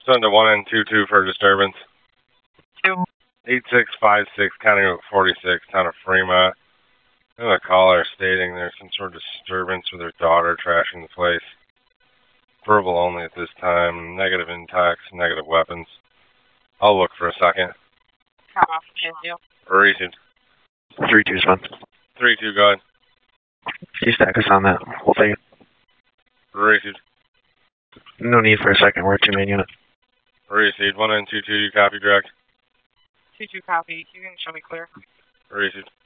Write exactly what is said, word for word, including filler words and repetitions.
Send to one N two two for disturbance. Two. eight six five six, County Route forty-six, town of Fremont. I have a caller stating there's some sort of disturbance with their daughter trashing the place. Verbal only at this time. Negative intox, negative weapons. I'll look for a second. Copy. Received. three two is fine. three two, go ahead. You stack us on that. We'll take it. Received. No need for a second. We're a two-man unit. Received. one N two two, you copy direct? two two copy. You can show me clear. Received.